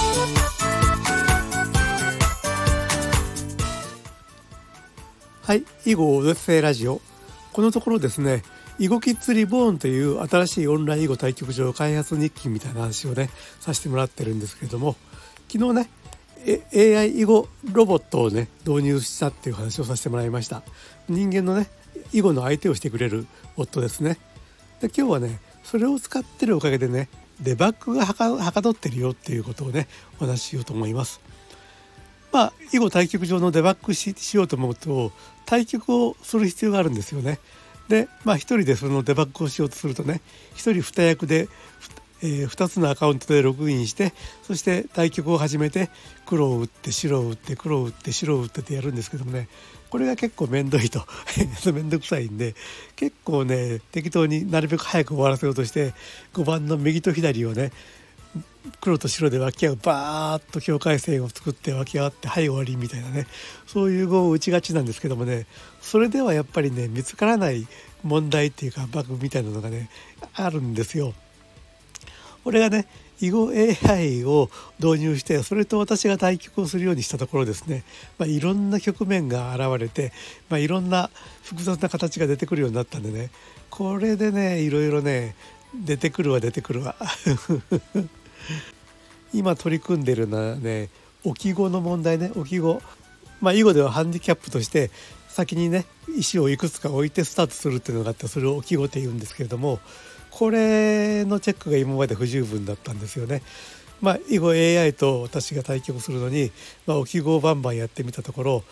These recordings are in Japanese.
はい、囲碁オデッセイラジオ。このところですね、囲碁キッズリボーンという新しいオンライン囲碁対局場開発日記みたいな話をねさせてもらってるんですけれども、昨日ねAI 囲碁ロボットをね導入したっていう話をさせてもらいました。人間のね囲碁の相手をしてくれるボットですね。で今日はねそれを使ってるおかげでねデバッグがはかどってるよっていうことをねお話ししようと思います。囲碁対局場のデバッグ しようと思うと対局をする必要があるんですよね。で一人でそのデバッグをしようとするとね一人二役で2つのアカウントでログインして、そして対局を始めて黒を打って白を打って黒を打って白を打ってってやるんですけどもね、これが結構めんどいとめんどくさいんで、結構ね適当になるべく早く終わらせようとして5番の右と左をね黒と白で分け合う、バーッと境界線を作って分け合ってはい終わりみたいなね、そういう碁を打ちがちなんですけどもね、それではやっぱりね見つからない問題っていうかバグみたいなのがねあるんですよ。これがね囲碁 AI を導入して、それと私が対局をするようにしたところですね、いろんな局面が現れて、いろんな複雑な形が出てくるようになったんでね、これでねいろいろね出てくるわ今取り組んでるのはね置き碁の問題ね。置き碁、囲碁ではハンディキャップとして先にね石をいくつか置いてスタートするっていうのがあって、それを置き碁って言うんですけれども、これのチェックが今まで不十分だったんですよね。囲碁 AI と私が対局するのに、置き碁をバンバンやってみたところ、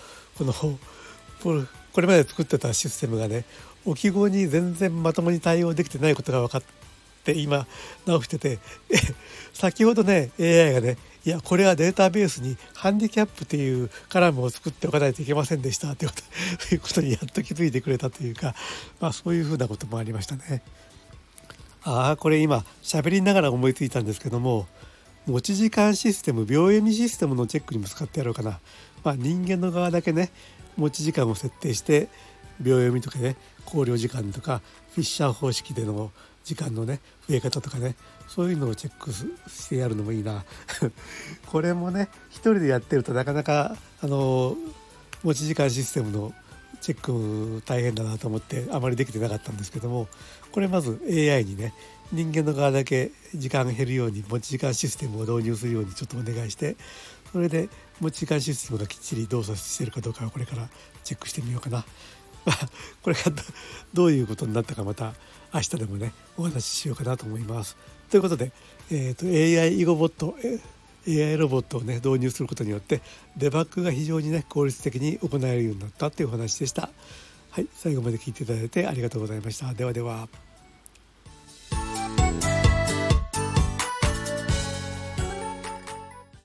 これまで作ってたシステムがね置き碁に全然まともに対応できてないことが分かって今直してて先ほどね AI がね、いやこれはデータベースにハンディキャップっていうカラムを作っておかないといけませんでしたっていうことにやっと気づいてくれたというか、そういうふうなこともありましたね。これ今喋りながら思いついたんですけども、持ち時間システム、秒読みシステムのチェックにも使ってやろうかな。人間の側だけね持ち時間を設定して秒読みとかね考慮時間とかフィッシャー方式での時間のね増え方とかね、そういうのをチェックしてやるのもいいなこれもね一人でやってるとなかなか持ち時間システムのチェック大変だなと思ってあまりできてなかったんですけども、これまず AI にね人間の側だけ時間が減るように持ち時間システムを導入するようにちょっとお願いして、それで持ち時間システムがきっちり動作しているかどうかをこれからチェックしてみようかな。これがどういうことになったかまた明日でもねお話ししようかなと思います。ということで、AI 囲碁ボットAI ロボットをね導入することによってデバッグが非常にね効率的に行えるようになったというお話でした。はい、最後まで聞いていただいてありがとうございました。ではでは。